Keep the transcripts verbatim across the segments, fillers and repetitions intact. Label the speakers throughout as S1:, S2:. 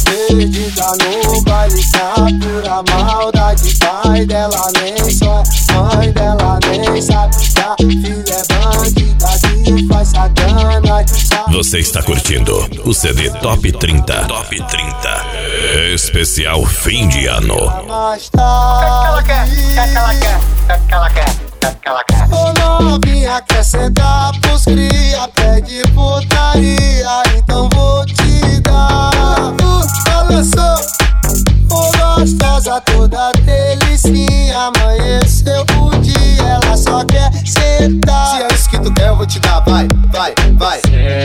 S1: perdida no baile, tá pura maldade. Pai dela nem só é, mãe dela nem sabe que a filha é bandida que faz sacanagem.
S2: Você está curtindo o C D Top trinta. Top trinta. Especial fim de ano.
S1: Mais tarde,
S3: que ela quer, que ela quer, que ela quer.
S1: ô novinha quer sentar pros cria, pede putaria, então vou te dar. Uh, balançou, ô gostosa toda delicinha, amanheceu o dia, ela só quer sentar. Se é isso que tu quer eu vou te dar, vai, vai, vai.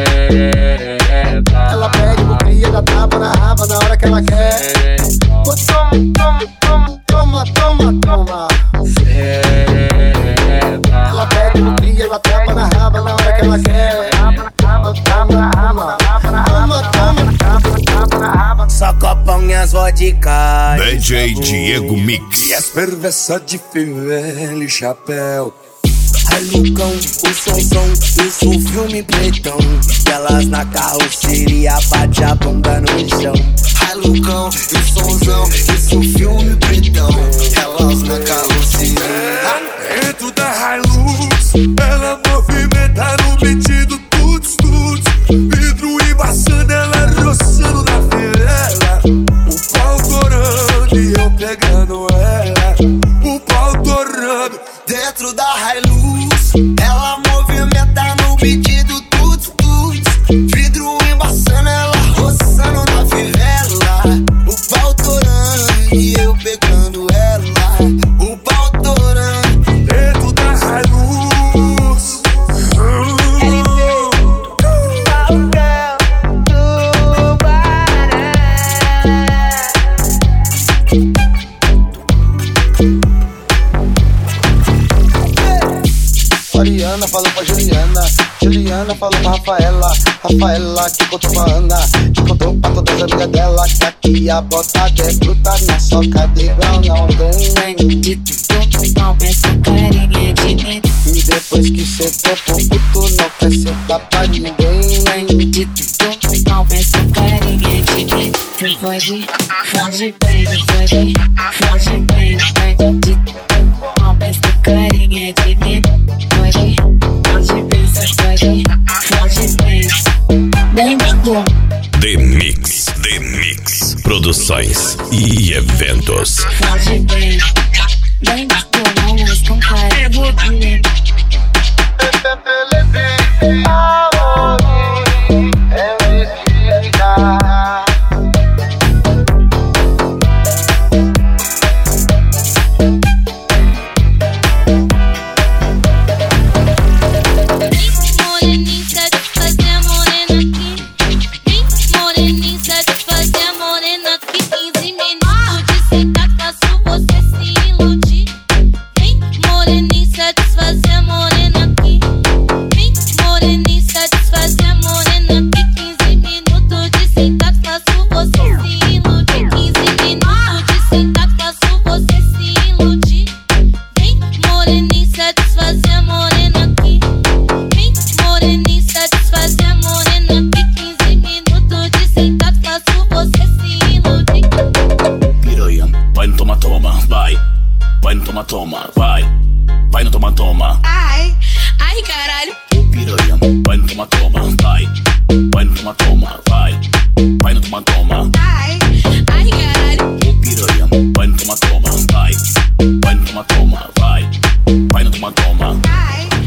S1: Ela pede pro cria, dá tapa na raba na hora que ela quer. Oh, toma, toma, toma, toma, toma, toma. Ela pede pro cria, ela tapa na raba na hora que ela quer. Toma, toma, toma, toma, toma.
S4: Só copão e as vodka.
S2: D J Diego Mix.
S4: E as perversas de fivela e chapéu. Ai, Lucão, o somzão, isso um filme pretão. Elas na carroceria, bate a bunda no chão. Ai, Lucão, o somzão, isso um filme pretão. Elas na carroceria. Dentro da Hilux, ela movimenta no beat do tuts tuts. Vidro embaçando, ela roçando na viela. O pau torando e eu pegando ela. O pau torando dentro da Hilux, ela movimenta no beat do tuts tuts. Vidro embaçando, ela roçando na fivela. O pau torando e eu pegando ela. O pau torando dentro da Hilux.
S1: Mariana falou pra Juliana, Juliana falou pra Rafaela, Rafaela que contou pra Ana, que contou pra todas as amigas dela, que aqui a botada é bruta na soca de grão, não tem
S5: Bandito, tu não pensa carinha de mim.
S1: E depois que cê topou puto, não quer sentar pra ninguém.
S5: Bandito, tu não pensa carinha de mim. Foge, foge bem, foge, foge bem. Bandito, tu não pensa carinha de mim. Foge, foge bem, foge, foge bem. Bandito.
S2: The Mix, The Mix. Produções e eventos.
S5: Foge bem, bandito, não mais com cara de mim.
S2: Toma, vai, vai no toma, toma.
S5: Ai, ai caralho.
S2: Piranha, vai no toma, toma, vai, vai no toma, toma, vai, vai no toma, toma.
S5: Ai, ai caralho.
S2: Piranha, vai no toma, toma, vai, vai no toma, toma, vai, vai no toma, toma.
S5: Ai.